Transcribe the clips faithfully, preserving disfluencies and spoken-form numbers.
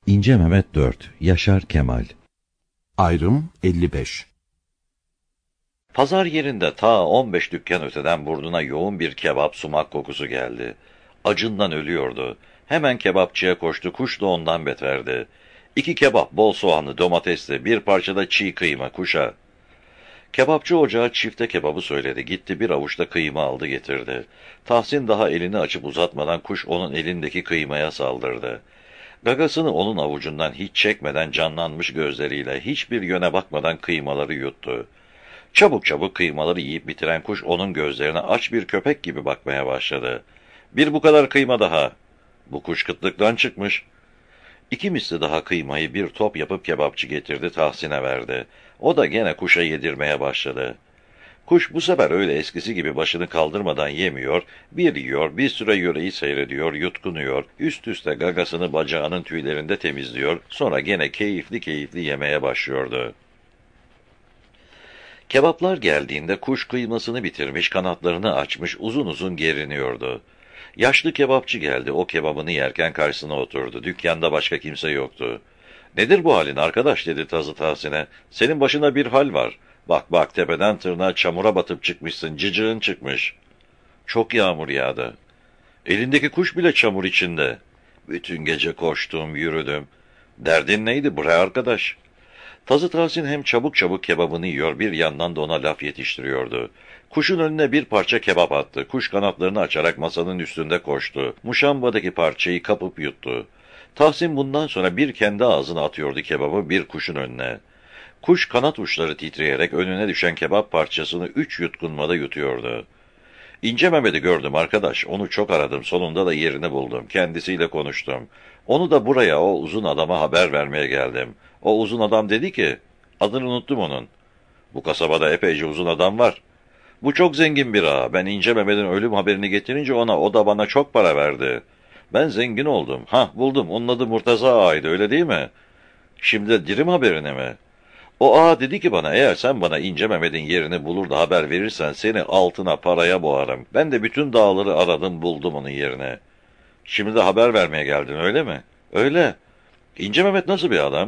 İnce Mehmet dört, Yaşar Kemal. Ayrım elli beş. Pazar yerinde ta on beş dükkan öteden burnuna yoğun bir kebap sumak kokusu geldi. Acından ölüyordu. Hemen kebapçıya koştu, kuş da ondan beterdi. İki kebap, bol soğanlı, domatesli, bir parça da çiğ kıyma, kuşa. Kebapçı ocağa çifte kebabı söyledi, gitti bir avuçta kıyma aldı getirdi. Tahsin daha elini açıp uzatmadan kuş onun elindeki kıymaya saldırdı. Gagasını onun avucundan hiç çekmeden canlanmış gözleriyle hiçbir yöne bakmadan kıymaları yuttu. Çabuk çabuk kıymaları yiyip bitiren kuş onun gözlerine aç bir köpek gibi bakmaya başladı. Bir bu kadar kıyma daha. Bu kuş kıtlıktan çıkmış. İki misli daha kıymayı bir top yapıp kebapçı getirdi, Tahsin'e verdi. O da gene kuşa yedirmeye başladı. Kuş bu sefer öyle eskisi gibi başını kaldırmadan yemiyor, bir yiyor, bir süre yüreği seyrediyor, yutkunuyor, üst üste gagasını bacağının tüylerinde temizliyor, sonra gene keyifli keyifli yemeye başlıyordu. Kebaplar geldiğinde kuş kıymasını bitirmiş, kanatlarını açmış, uzun uzun geriniyordu. Yaşlı kebapçı geldi, o kebabını yerken karşısına oturdu. Dükkanda başka kimse yoktu. "Nedir bu halin arkadaş?" dedi Tazı Tahsin'e. "Senin başına bir hal var. Bak bak, tepeden tırnağa çamura batıp çıkmışsın, cıcığın çıkmış." "Çok yağmur yağdı." "Elindeki kuş bile çamur içinde." "Bütün gece koştum, yürüdüm." "Derdin neydi bre arkadaş?" Tazı Tahsin hem çabuk çabuk kebabını yiyor, bir yandan da ona laf yetiştiriyordu. Kuşun önüne bir parça kebap attı. Kuş kanatlarını açarak masanın üstünde koştu. Muşambadaki parçayı kapıp yuttu. Tahsin bundan sonra bir kendi ağzına atıyordu kebabı, bir kuşun önüne. Kuş kanat uçları titreyerek önüne düşen kebap parçasını üç yutkunmada yutuyordu. "İnce Mehmet'i gördüm arkadaş. Onu çok aradım. Sonunda da yerini buldum. Kendisiyle konuştum. Onu da buraya, o uzun adama haber vermeye geldim. O uzun adam dedi ki..." "Adını unuttum onun." "Bu kasabada epeyce uzun adam var. Bu çok zengin bir ağa. Ben İnce Mehmet'in ölüm haberini getirince ona, o da bana çok para verdi. Ben zengin oldum. Hah, buldum. Onun adı Murtaza Ağa'ydı, öyle değil mi?" "Şimdi de dirim haberini mi?" "O ağa dedi ki bana, eğer sen bana İnce Mehmet'in yerini bulur da haber verirsen seni altına paraya boğarım. Ben de bütün dağları aradım, buldum onun yerine." "Şimdi de haber vermeye geldin, öyle mi?" "Öyle." "İnce Mehmet nasıl bir adam?"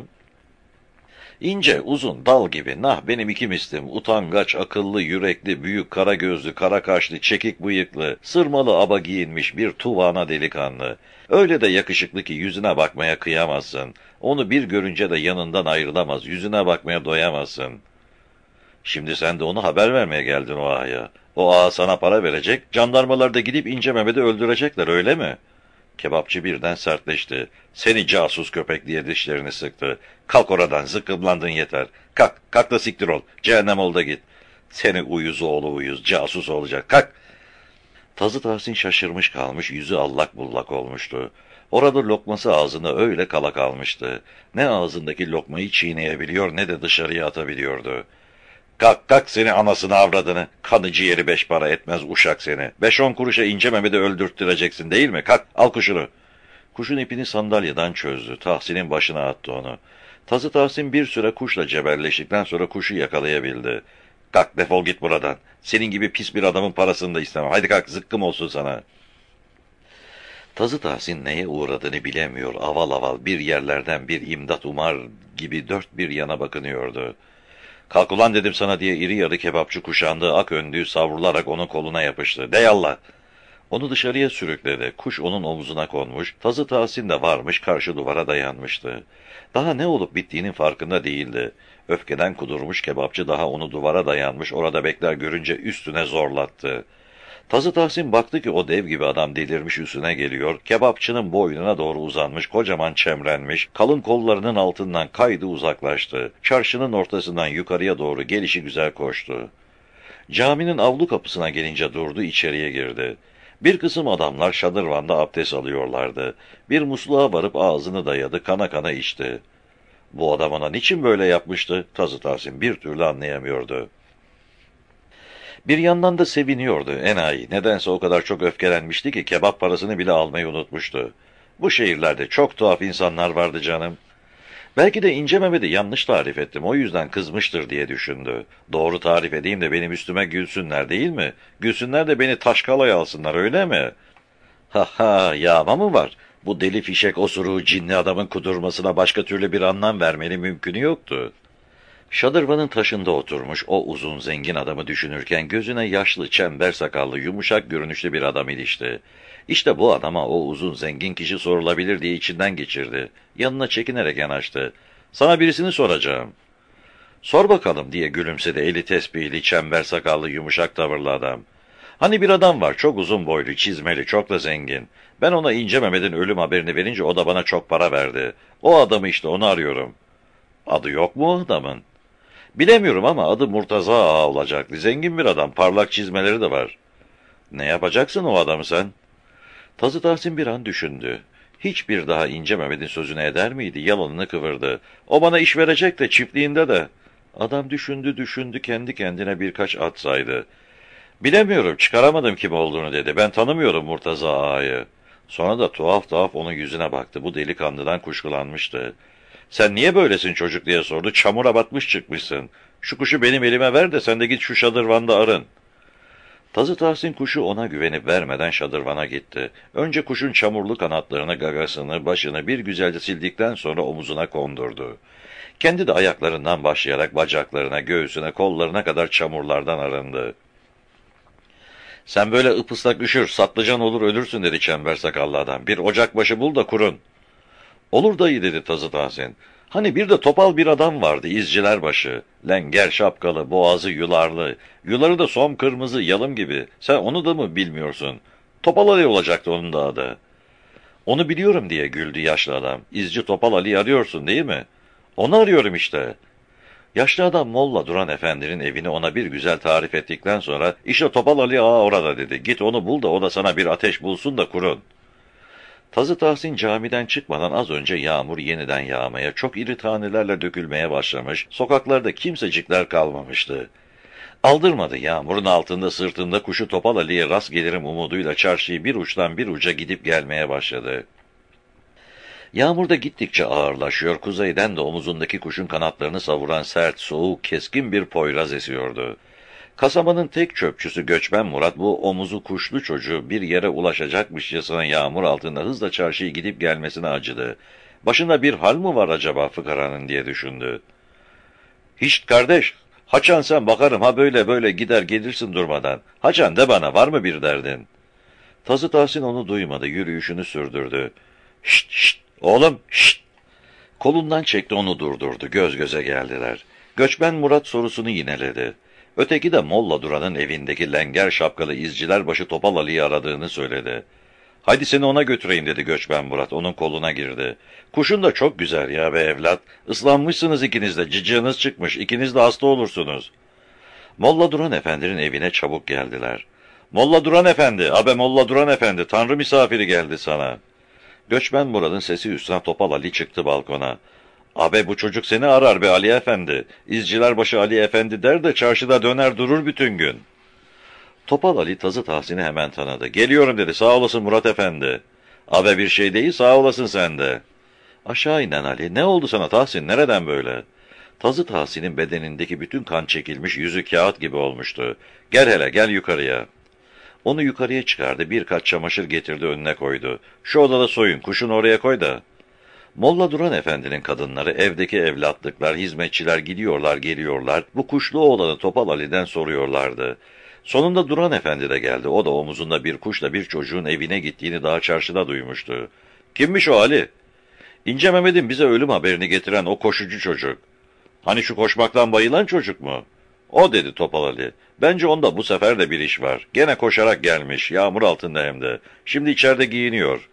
"İnce, uzun, dal gibi, nah benim iki mislim, utangaç, akıllı, yürekli, büyük, kara gözlü, kara kaşlı, çekik bıyıklı, sırmalı aba giyinmiş bir tuvana delikanlı. Öyle de yakışıklı ki yüzüne bakmaya kıyamazsın. Onu bir görünce de yanından ayrılamaz, yüzüne bakmaya doyamazsın." "Şimdi sen de onu haber vermeye geldin o ağaya. O ağa sana para verecek, jandarmalar da gidip İnce Mehmet'i öldürecekler, öyle mi?" Kebapçı birden sertleşti. "Seni casus köpek!" diye dişlerini sıktı. "Kalk oradan, zıkkımlandın yeter. Kalk, kalk da siktir ol. Cehennem ol da git. Seni uyuz oğlu uyuz, casus olacak. Kalk!" Tazı Tahsin şaşırmış kalmış, yüzü allak bullak olmuştu. Orada lokması ağzında öyle kala kalmıştı. Ne ağzındaki lokmayı çiğneyebiliyor, ne de dışarıya atabiliyordu. "Kalk, kalk, seni anasını avradını, kanı ciğeri beş para etmez uşak seni. Beş on kuruşa İnce Mehmet'i öldürttüreceksin değil mi? Kalk, al kuşunu." Kuşun ipini sandalyeden çözdü. Tahsin'in başına attı onu. Tazı Tahsin bir süre kuşla cebelleştikten sonra kuşu yakalayabildi. "Kalk, defol git buradan. Senin gibi pis bir adamın parasını da istemem. Haydi kalk, zıkkım olsun sana." Tazı Tahsin neye uğradığını bilemiyor. Aval aval bir yerlerden bir imdat umar gibi dört bir yana bakınıyordu. "Kalk ulan dedim sana!" diye iri yarı kebapçı kuşandığı ak önlüğü savrularak onun koluna yapıştı. "De yallah!" Onu dışarıya sürükledi. Kuş onun omzuna konmuş, Tazı Tahsin de varmış, karşı duvara dayanmıştı. Daha ne olup bittiğinin farkında değildi. Öfkeden kudurmuş kebapçı daha onu duvara dayanmış, orada bekler görünce üstüne zorlattı. Tazı Tahsin baktı ki o dev gibi adam delirmiş, üstüne geliyor. Kebapçının boynuna doğru uzanmış, kocaman çemrenmiş, kalın kollarının altından kaydı, uzaklaştı. Çarşının ortasından yukarıya doğru gelişi güzel koştu. Caminin avlu kapısına gelince durdu, içeriye girdi. Bir kısım adamlar şadırvanda abdest alıyorlardı. Bir musluğa varıp ağzını dayadı, kana kana içti. Bu adam ona niçin böyle yapmıştı? Tazı Tahsin bir türlü anlayamıyordu. Bir yandan da seviniyordu enayi. Nedense o kadar çok öfkelenmişti ki kebap parasını bile almayı unutmuştu. Bu şehirlerde çok tuhaf insanlar vardı canım. Belki de İnce Mehmet'i yanlış tarif ettim, o yüzden kızmıştır diye düşündü. Doğru tarif edeyim de benim üstüme gülsünler değil mi? Gülsünler de beni taşkalaya alsınlar, öyle mi? Ha ha, yağma mı var? Bu deli fişek osuruğu cinli adamın kudurmasına başka türlü bir anlam vermenin mümkünü yoktu. Şadırvanın taşında oturmuş o uzun zengin adamı düşünürken gözüne yaşlı, çember sakallı, yumuşak görünüşlü bir adam ilişti. İşte bu adama o uzun zengin kişi sorulabilir diye içinden geçirdi. Yanına çekinerek yanaştı. Sana birisini soracağım. Sor bakalım diye gülümsedi eli tesbihli, çember sakallı, yumuşak tavırlı adam. Hani bir adam var, çok uzun boylu, çizmeli, çok da zengin. Ben ona İnce Mehmet'in ölüm haberini verince o da bana çok para verdi. O adamı işte, onu arıyorum. Adı yok mu o adamın? Bilemiyorum ama adı Murtaza Ağa olacaktı. Zengin bir adam, parlak çizmeleri de var. Ne yapacaksın o adamı sen? Tazı Tahsin bir an düşündü. Hiçbir daha İnce Mehmet'in sözüne eder miydi? Yalanını kıvırdı. O bana iş verecek de, çiftliğinde de. Adam düşündü düşündü, kendi kendine birkaç at saydı. Bilemiyorum, çıkaramadım kim olduğunu dedi. Ben tanımıyorum Murtaza Ağa'yı. Sonra da tuhaf tuhaf onun yüzüne baktı. Bu delikanlıdan kuşkulanmıştı. Sen niye böylesin çocuk diye sordu. Çamura batmış çıkmışsın. Şu kuşu benim elime ver de sen de git şu şadırvanda arın. Tazı Tahsin kuşu ona güvenip vermeden şadırvana gitti. Önce kuşun çamurlu kanatlarını, gagasını, başını bir güzelce sildikten sonra omuzuna kondurdu. Kendi de ayaklarından başlayarak bacaklarına, göğsüne, kollarına kadar çamurlardan arındı. Sen böyle ıpıslak üşür, satlıcan olur ölürsün dedi çember sakallı adam. Bir ocak başı bul da kurun. Olur dayı dedi Tazı Tahsin. Hani bir de topal bir adam vardı, izciler başı. Lenger şapkalı, boğazı yularlı. Yuları da som kırmızı, yalım gibi. Sen onu da mı bilmiyorsun? Topal Ali olacaktı onun da adı. Onu biliyorum diye güldü yaşlı adam. İzci Topal Ali'yi arıyorsun değil mi? Onu arıyorum işte. Yaşlı adam Molla Duran Efendi'nin evini ona bir güzel tarif ettikten sonra, işte Topal Ali Ağa orada dedi. Git onu bul da o da sana bir ateş bulsun da kurun. Tazı Tahsin camiden çıkmadan az önce yağmur yeniden yağmaya, çok iri tanelerle dökülmeye başlamış, sokaklarda kimsecikler kalmamıştı. Aldırmadı, yağmurun altında sırtında kuşu Topal Ali'ye rast gelirim umuduyla çarşıyı bir uçtan bir uca gidip gelmeye başladı. Yağmurda gittikçe ağırlaşıyor, kuzeyden de omuzundaki kuşun kanatlarını savuran sert, soğuk, keskin bir poyraz esiyordu. Kasabanın tek çöpçüsü Göçmen Murat bu omuzu kuşlu çocuğu bir yere ulaşacakmışçasına yağmur altında hızla çarşıyı gidip gelmesine acıdı. Başında bir hal mı var acaba fıkaranın diye düşündü. Hiç kardeş, haçan sen bakarım ha böyle böyle gider gelirsin durmadan. Haçan de bana var mı bir derdin? Tazı Tahsin onu duymadı, yürüyüşünü sürdürdü. Şşt şşt oğlum şşt. Kolundan çekti, onu durdurdu, göz göze geldiler. Göçmen Murat sorusunu yineledi. Öteki de Molla Duran'ın evindeki lenger şapkalı izciler başı Topal Ali'yi aradığını söyledi. Hadi seni ona götüreyim dedi Göçmen Murat, onun koluna girdi. Kuşun da çok güzel ya be evlat. Islanmışsınız ikiniz de, cıcığınız çıkmış, ikiniz de hasta olursunuz. Molla Duran Efendi'nin evine çabuk geldiler. Molla Duran Efendi, abe Molla Duran Efendi, tanrı misafiri geldi sana. Göçmen Murat'ın sesi üstüne Topal Ali çıktı balkona. Abi bu çocuk seni arar be Ali Efendi. İzciler başı Ali Efendi der de çarşıda döner durur bütün gün. Topal Ali Tazı Tahsin'i hemen tanıdı. Geliyorum dedi, sağ olasın Murat Efendi. Abi bir şey değil, sağ olasın sen de. Aşağı inen Ali, ne oldu sana Tahsin, nereden böyle? Tazı Tahsin'in bedenindeki bütün kan çekilmiş, yüzü kağıt gibi olmuştu. Gel hele, gel yukarıya. Onu yukarıya çıkardı, birkaç çamaşır getirdi önüne koydu. Şu odada soyun, kuşunu oraya koy da. Molla Duran Efendi'nin kadınları, evdeki evlatlıklar, hizmetçiler gidiyorlar geliyorlar, bu kuşlu oğlanı Topal Ali'den soruyorlardı. Sonunda Duran Efendi de geldi, o da omuzunda bir kuşla bir çocuğun evine gittiğini daha çarşıda duymuştu. Kimmiş o Ali? İnce Mehmet'in bize ölüm haberini getiren o koşucu çocuk. Hani şu koşmaktan bayılan çocuk mu? O dedi Topal Ali. Bence onda bu sefer de bir iş var. Gene koşarak gelmiş, yağmur altında hem de. Şimdi içeride giyiniyor.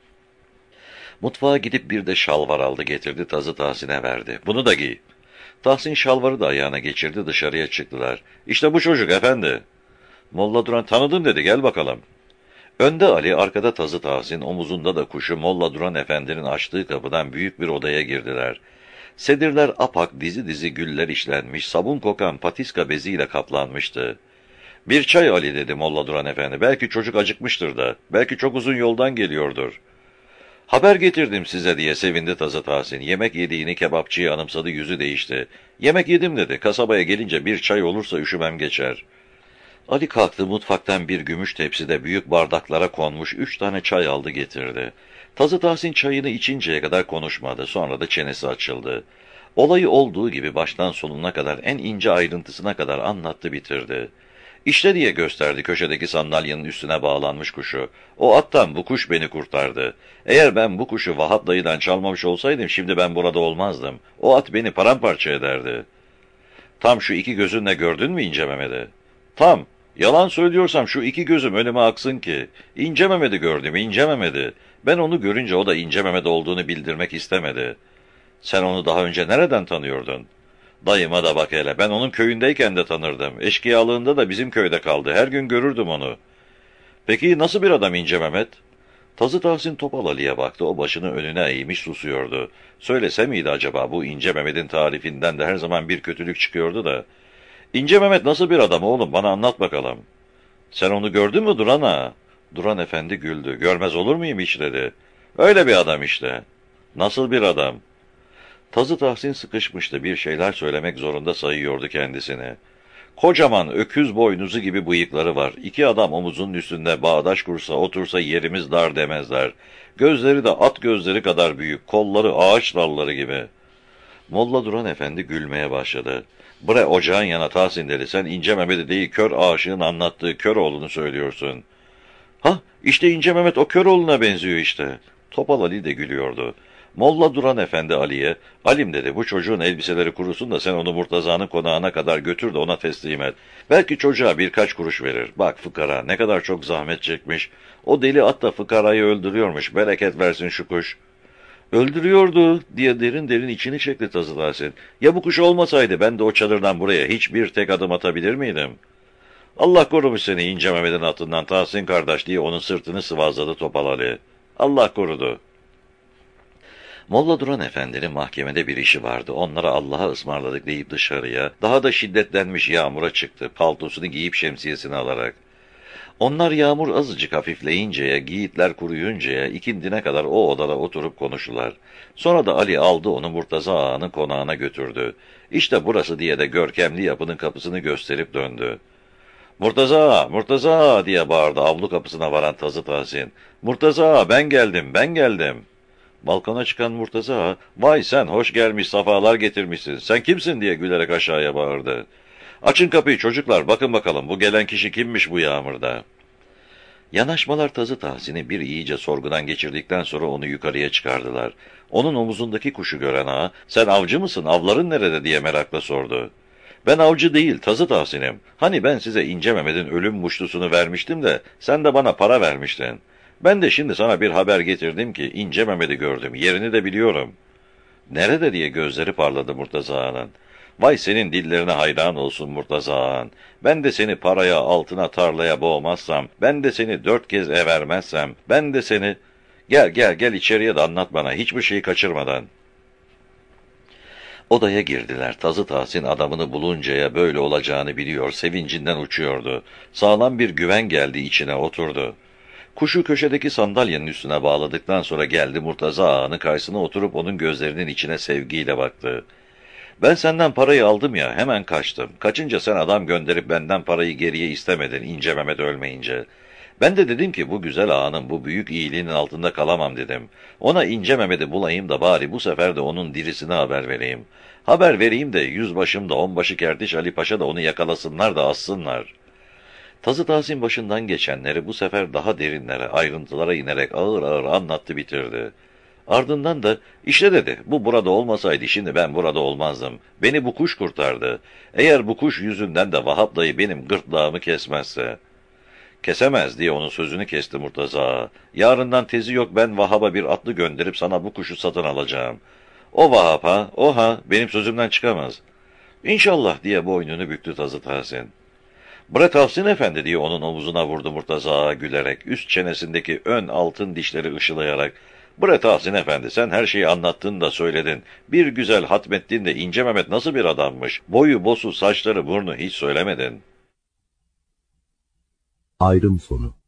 Mutfağa gidip bir de şalvar aldı getirdi, Tazı Tahsin'e verdi. Bunu da giy. Tahsin şalvarı da ayağına geçirdi, dışarıya çıktılar. İşte bu çocuk efendi. Molla Duran tanıdım dedi, gel bakalım. Önde Ali, arkada Tazı Tahsin, omuzunda da kuşu Molla Duran Efendi'nin açtığı kapıdan büyük bir odaya girdiler. Sedirler apak, dizi dizi güller işlenmiş, sabun kokan patiska beziyle kaplanmıştı. Bir çay Ali dedi Molla Duran Efendi, belki çocuk acıkmıştır da, belki çok uzun yoldan geliyordur. Haber getirdim size diye sevindi Tazı Tahsin. Yemek yediğini kebapçıyı anımsadı, yüzü değişti. Yemek yedim dedi, kasabaya gelince bir çay olursa üşümem geçer. Ali kalktı, mutfaktan bir gümüş tepside büyük bardaklara konmuş üç tane çay aldı getirdi. Tazı Tahsin çayını içinceye kadar konuşmadı, sonra da çenesi açıldı. Olayı olduğu gibi baştan sonuna kadar, en ince ayrıntısına kadar anlattı bitirdi. İşte diye gösterdi köşedeki sandalyenin üstüne bağlanmış kuşu. O attan bu kuş beni kurtardı. Eğer ben bu kuşu Vahap dayıdan çalmamış olsaydım şimdi ben burada olmazdım. O at beni paramparça ederdi. Tam şu iki gözünle gördün mü İnce Mehmet'i? Tam. Yalan söylüyorsam şu iki gözüm önüme aksın ki. İnce Mehmet'i gördüm, İnce Mehmet'i. Ben onu görünce o da İnce Mehmet olduğunu bildirmek istemedi. Sen onu daha önce nereden tanıyordun? Dayıma da bak hele, ben onun köyündeyken de tanırdım. Eşkıyalığında da bizim köyde kaldı, her gün görürdüm onu. Peki nasıl bir adam İnce Mehmet? Tazı Tahsin Topal Ali'ye baktı, o başını önüne eğmiş susuyordu. Söylese miydi acaba, bu İnce Mehmet'in tarifinden de her zaman bir kötülük çıkıyordu da. İnce Mehmet nasıl bir adam oğlum, bana anlat bakalım. Sen onu gördün mü Duran ağa? Duran efendi güldü, görmez olur muyum hiç dedi. Öyle bir adam işte. Nasıl bir adam? Tazı Tahsin sıkışmıştı, bir şeyler söylemek zorunda sayıyordu kendisini. Kocaman öküz boynuzu gibi bıyıkları var. İki adam omuzunun üstünde bağdaş kursa otursa yerimiz dar demezler. Gözleri de at gözleri kadar büyük, kolları ağaç dalları gibi. Molla Duran efendi gülmeye başladı. Bre ocağın yana Tahsin dedi, sen İnce Mehmet'i değil kör aşığın anlattığı Köroğlu'nu söylüyorsun. Ha işte İnce Mehmet o Köroğlu'na benziyor işte. Topal Ali de gülüyordu. Molla Duran efendi Ali'ye, Alim dedi, bu çocuğun elbiseleri kurusun da sen onu Murtaza'nın konağına kadar götür de ona teslim et. Belki çocuğa birkaç kuruş verir. Bak fıkara ne kadar çok zahmet çekmiş. O deli at da fıkarayı öldürüyormuş. Bereket versin şu kuş. Öldürüyordu diye derin derin içini çekti Tazı Tahsin. Ya bu kuş olmasaydı ben de o çadırdan buraya hiçbir tek adım atabilir miydim? Allah korumuş seni İnce Mehmet'in atından Tahsin kardeş diye onun sırtını sıvazladı Topal Ali. Allah korudu. Molla Duran efendinin mahkemede bir işi vardı. Onlara Allah'a ısmarladık deyip dışarıya, daha da şiddetlenmiş yağmura çıktı, paltosunu giyip şemsiyesini alarak. Onlar yağmur azıcık hafifleyinceye, giyitler kuruyuncaya, ikindine kadar o odada oturup konuştular. Sonra da Ali aldı onu Murtaza Ağa'nın konağına götürdü. İşte burası diye de görkemli yapının kapısını gösterip döndü. Murtaza Ağa, Murtaza Ağa diye bağırdı avlu kapısına varan Tazı Tahsin. Murtaza Ağa, ben geldim, ben geldim. Balkona çıkan Murtaza Ağa, vay sen hoş gelmiş safalar getirmişsin, sen kimsin diye gülerek aşağıya bağırdı. Açın kapıyı çocuklar, bakın bakalım bu gelen kişi kimmiş bu yağmurda. Yanaşmalar Tazı Tahsin'i bir iyice sorgudan geçirdikten sonra onu yukarıya çıkardılar. Onun omuzundaki kuşu gören ağa, sen avcı mısın, avların nerede diye merakla sordu. Ben avcı değil Tazı Tahsin'im. Hani ben size İnce Mehmet'in ölüm muştusunu vermiştim de sen de bana para vermiştin. Ben de şimdi sana bir haber getirdim ki İnce Mehmet'i gördüm, yerini de biliyorum. Nerede diye gözleri parladı Murtaza Ağa'nın. Vay senin dillerine hayran olsun Murtaza Ağa'nın. Ben de seni paraya, altına, tarlaya boğmazsam, ben de seni dört kez evermezsem, ben de seni... Gel gel gel içeriye de anlat bana, hiçbir şeyi kaçırmadan. Odaya girdiler. Tazı Tahsin adamını buluncaya böyle olacağını biliyor, sevincinden uçuyordu. Sağlam bir güven geldi içine, oturdu. Kuşu köşedeki sandalyenin üstüne bağladıktan sonra geldi Murtaza Ağa'nın karşısına oturup onun gözlerinin içine sevgiyle baktı. Ben senden parayı aldım ya, hemen kaçtım. Kaçınca sen adam gönderip benden parayı geriye istemedin İnce Mehmet ölmeyince. Ben de dedim ki bu güzel ağanın bu büyük iyiliğinin altında kalamam dedim. Ona İnce Mehmet'i bulayım da bari bu sefer de onun dirisine haber vereyim. Haber vereyim de yüzbaşım da onbaşı Kertiş Ali Paşa da onu yakalasınlar da assınlar. Tazı Tahsin başından geçenleri bu sefer daha derinlere, ayrıntılara inerek ağır ağır anlattı bitirdi. Ardından da işte dedi, bu burada olmasaydı şimdi ben burada olmazdım. Beni bu kuş kurtardı. Eğer bu kuş yüzünden de Vahap dayı benim gırtlağımı kesmezse. Kesemez diye onun sözünü kesti Murtaza Ağa. Yarından tezi yok ben Vahap'a bir atlı gönderip sana bu kuşu satın alacağım. O Vahap ha, o ha benim sözümden çıkamaz. İnşallah diye boynunu büktü Tazı Tahsin. Bre Tahsin efendi diye onun omuzuna vurdu Murtaza Ağa gülerek, üst çenesindeki ön altın dişleri ışılayarak. Bre Tahsin efendi sen her şeyi anlattın da söyledin. Bir güzel hatmettin de İnce Mehmet nasıl bir adammış. Boyu, bosu, saçları, burnu hiç söylemedin. Ayrım sonu.